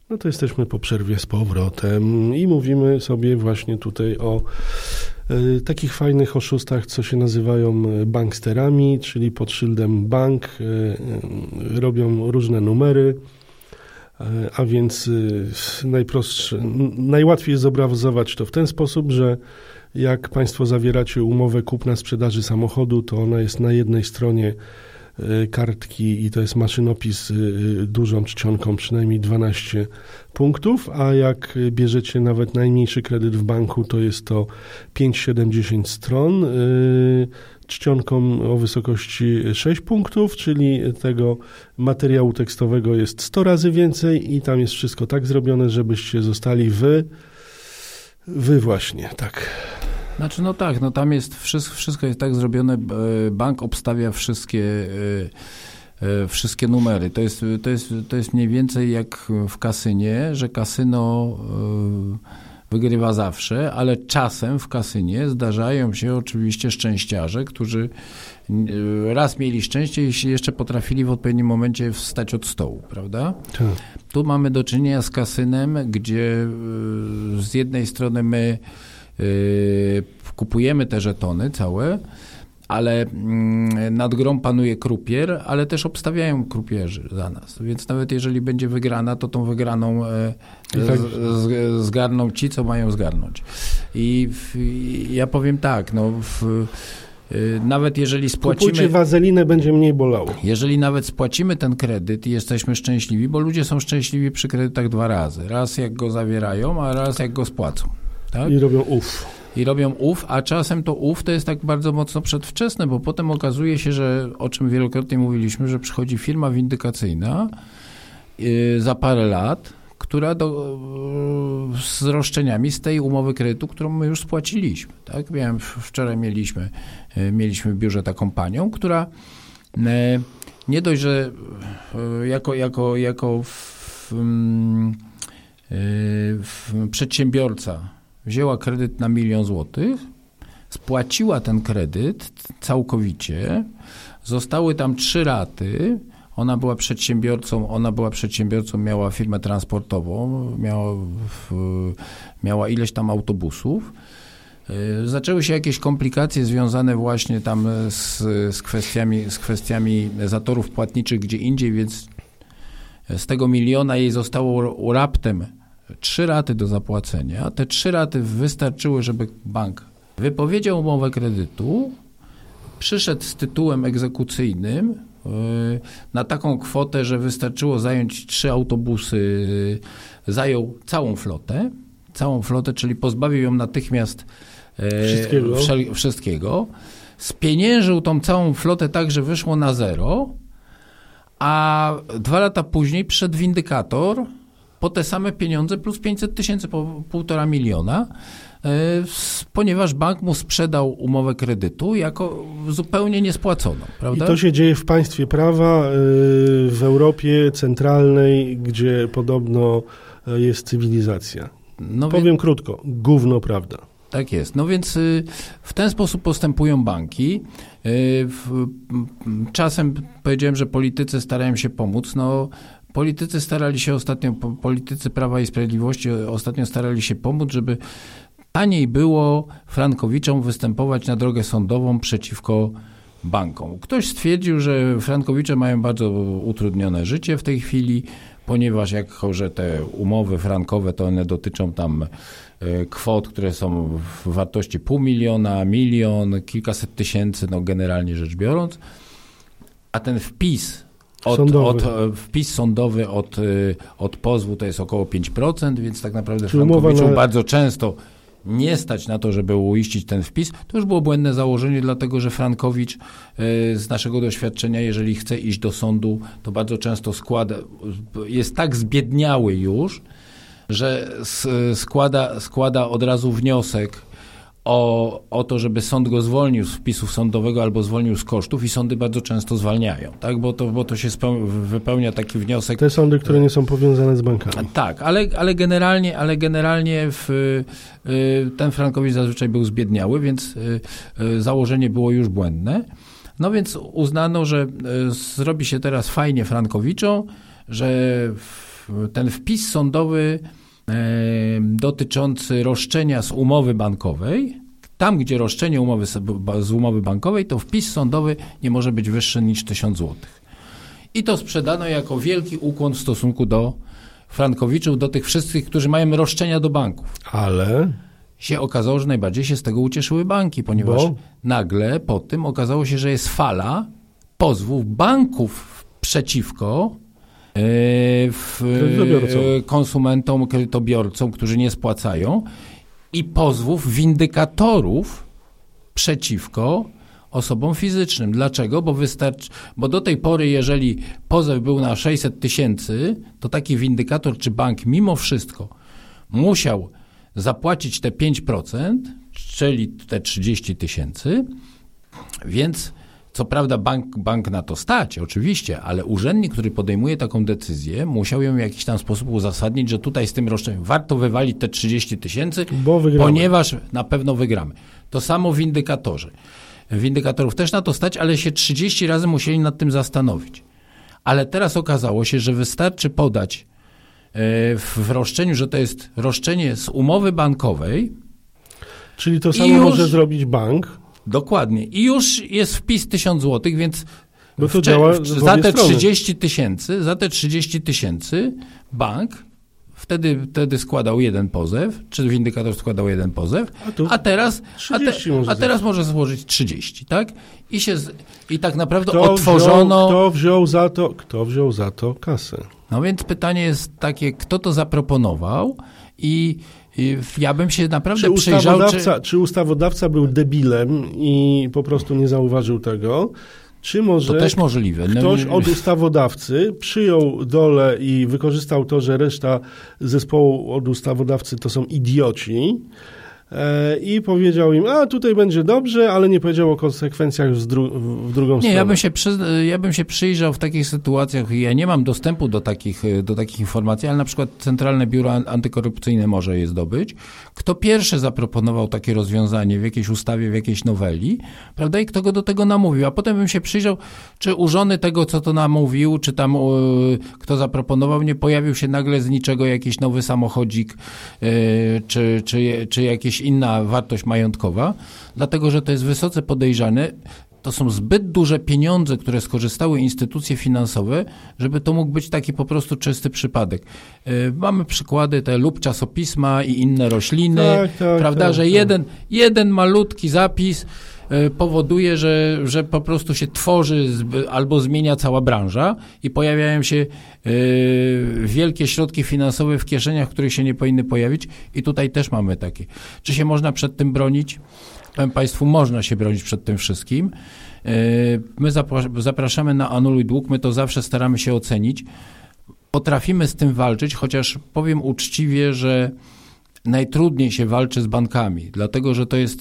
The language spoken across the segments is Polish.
No to jesteśmy po przerwie z powrotem i mówimy sobie właśnie tutaj o takich fajnych oszustach, co się nazywają banksterami, czyli pod szyldem bank robią różne numery, a więc najłatwiej jest zobrazować to w ten sposób, że jak Państwo zawieracie umowę kupna-sprzedaży samochodu, to ona jest na jednej stronie kartki i to jest maszynopis dużą czcionką, przynajmniej 12 punktów, a jak bierzecie nawet najmniejszy kredyt w banku, to jest to 5, 7, 10 stron czcionką o wysokości 6 punktów, czyli tego materiału tekstowego jest 100 razy więcej i tam jest wszystko tak zrobione, żebyście zostali wy właśnie, tak. Znaczy no tak, no tam jest wszystko jest tak zrobione, bank obstawia wszystkie numery. To jest mniej więcej jak w kasynie, że kasyno wygrywa zawsze, ale czasem w kasynie zdarzają się oczywiście szczęściarze, którzy raz mieli szczęście i jeszcze potrafili w odpowiednim momencie wstać od stołu, prawda? Tak. Tu mamy do czynienia z kasynem, gdzie z jednej strony my kupujemy te żetony całe, ale nad grą panuje krupier, ale też obstawiają krupierzy za nas. Więc nawet jeżeli będzie wygrana, to tą wygraną zgarną ci, co mają zgarnąć. I ja powiem tak, no nawet jeżeli spłacimy... Kupujcie wazelinę, będzie mniej bolało. Jeżeli nawet spłacimy ten kredyt i jesteśmy szczęśliwi, bo ludzie są szczęśliwi przy kredytach 2 razy. Raz jak go zawierają, a raz jak go spłacą. Tak? I robią uf. A czasem to to jest tak bardzo mocno przedwczesne, bo potem okazuje się, że o czym wielokrotnie mówiliśmy, że przychodzi firma windykacyjna za parę lat, która z roszczeniami z tej umowy kredytu, którą my już spłaciliśmy. Tak? Wczoraj mieliśmy w biurze taką panią, która nie dość, że jako przedsiębiorca wzięła kredyt na 1 000 000 złotych, spłaciła ten kredyt całkowicie, zostały tam 3 raty, ona była przedsiębiorcą, miała firmę transportową, miała ileś tam autobusów. Zaczęły się jakieś komplikacje związane właśnie tam z kwestiami zatorów płatniczych gdzie indziej, więc z tego 1 000 000 jej zostało raptem 3 raty do zapłacenia. Te 3 raty wystarczyły, żeby bank wypowiedział umowę kredytu, przyszedł z tytułem egzekucyjnym na taką kwotę, że wystarczyło zająć 3 autobusy, zajął całą flotę, czyli pozbawił ją natychmiast wszystkiego. Spieniężył tą całą flotę tak, że wyszło na 0, a 2 lata później przyszedł windykator po te same pieniądze plus 500 000, po 1,5 miliona, ponieważ bank mu sprzedał umowę kredytu jako zupełnie niespłaconą. Prawda? I to się dzieje w państwie prawa, w Europie centralnej, gdzie podobno jest cywilizacja. No powiem krótko, gówno prawda. Tak jest. No więc w ten sposób postępują banki. Czasem powiedziałem, że politycy starają się pomóc. No, politycy Prawa i Sprawiedliwości ostatnio starali się pomóc, żeby taniej było frankowiczom występować na drogę sądową przeciwko bankom. Ktoś stwierdził, że frankowicze mają bardzo utrudnione życie w tej chwili, ponieważ jako że te umowy frankowe, to one dotyczą tam kwot, które są w wartości 500 000, 1 000 000, kilkaset tysięcy, no generalnie rzecz biorąc, a ten wpis sądowy od pozwu to jest około 5%, więc tak naprawdę frankowiczom bardzo często nie stać na to, żeby uiścić ten wpis. To już było błędne założenie, dlatego że frankowicz z naszego doświadczenia, jeżeli chce iść do sądu, to bardzo często jest tak zbiedniały już, że składa od razu wniosek o to, żeby sąd go zwolnił z wpisów sądowego albo zwolnił z kosztów i sądy bardzo często zwalniają, tak? Bo to się wypełnia taki wniosek. Te sądy, które nie są powiązane z bankami. Tak, ale generalnie ten frankowicz zazwyczaj był zbiedniały, więc założenie było już błędne. No więc uznano, że zrobi się teraz fajnie frankowiczom, że ten wpis sądowy dotyczący roszczenia z umowy bankowej, tam gdzie roszczenie z umowy bankowej, to wpis sądowy nie może być wyższy niż 1000 zł. I to sprzedano jako wielki ukłon w stosunku do frankowiczów, do tych wszystkich, którzy mają roszczenia do banków. Ale się okazało, że najbardziej się z tego ucieszyły banki, ponieważ nagle po tym okazało się, że jest fala pozwów banków przeciwko konsumentom, kredytobiorcom, którzy nie spłacają, i pozwów windykatorów przeciwko osobom fizycznym. Dlaczego? Bo do tej pory, jeżeli pozew był na 600 000, to taki windykator czy bank mimo wszystko musiał zapłacić te 5%, czyli te 30 000, więc co prawda bank na to stać, oczywiście, ale urzędnik, który podejmuje taką decyzję, musiał ją w jakiś tam sposób uzasadnić, że tutaj z tym roszczeniem warto wywalić te 30 000, ponieważ na pewno wygramy. To samo windykatorzy. Windykatorów też na to stać, ale się 30 razy musieli nad tym zastanowić. Ale teraz okazało się, że wystarczy podać w roszczeniu, że to jest roszczenie z umowy bankowej. Czyli to samo może zrobić bank. Dokładnie. I już jest wpis 1000 zł, więc za te 30 000 bank wtedy składał jeden pozew, czy windykator składał jeden pozew, a teraz może złożyć 30, tak? I tak naprawdę otworzono... Kto wziął za to kasę? No więc pytanie jest takie, kto to zaproponował i ja bym się naprawdę przyjrzał... Czy ustawodawca był debilem i po prostu nie zauważył tego? Czy może to też możliwe. Ktoś od ustawodawcy przyjął dolę i wykorzystał to, że reszta zespołu od ustawodawcy to są idioci i powiedział im, tutaj będzie dobrze, ale nie powiedział o konsekwencjach w drugą stronę. Ja bym się przyjrzał w takich sytuacjach, ja nie mam dostępu do takich informacji, ale na przykład Centralne Biuro Antykorupcyjne może je zdobyć. Kto pierwszy zaproponował takie rozwiązanie w jakiejś ustawie, w jakiejś noweli, prawda, i kto go do tego namówił, a potem bym się przyjrzał, czy u żony tego, co to namówił, czy tam kto zaproponował, nie pojawił się nagle z niczego jakiś nowy samochodzik, czy jakieś inna wartość majątkowa, dlatego że to jest wysoce podejrzane. To są zbyt duże pieniądze, które skorzystały instytucje finansowe, żeby to mógł być taki po prostu czysty przypadek. Mamy przykłady lub czasopisma i inne rośliny, prawda, że jeden malutki zapis powoduje, że po prostu się tworzy albo zmienia cała branża i pojawiają się wielkie środki finansowe w kieszeniach, których się nie powinny pojawić, i tutaj też mamy takie. Czy się można przed tym bronić? Powiem Państwu, można się bronić przed tym wszystkim. My zapraszamy na Anuluj Dług, my to zawsze staramy się ocenić. Potrafimy z tym walczyć, chociaż powiem uczciwie, że najtrudniej się walczy z bankami, dlatego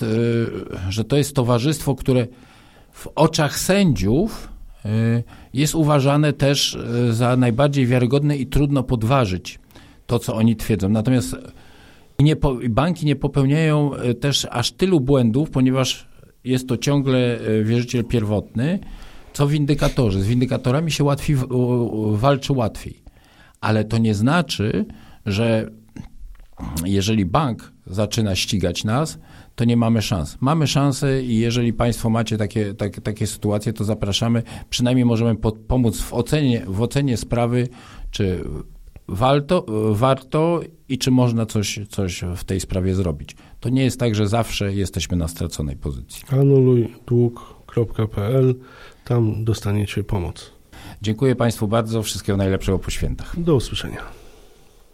że to jest towarzystwo, które w oczach sędziów jest uważane też za najbardziej wiarygodne i trudno podważyć to, co oni twierdzą. Natomiast banki nie popełniają też aż tylu błędów, ponieważ jest to ciągle wierzyciel pierwotny, co windykatorzy. Z windykatorami się walczy łatwiej. Ale to nie znaczy, że jeżeli bank zaczyna ścigać nas, to nie mamy szans. Mamy szansę i jeżeli Państwo macie takie sytuacje, to zapraszamy. Przynajmniej możemy pomóc w ocenie sprawy, czy warto i czy można coś w tej sprawie zrobić. To nie jest tak, że zawsze jesteśmy na straconej pozycji. anulujdług.pl, tam dostaniecie pomoc. Dziękuję Państwu bardzo. Wszystkiego najlepszego po świętach. Do usłyszenia.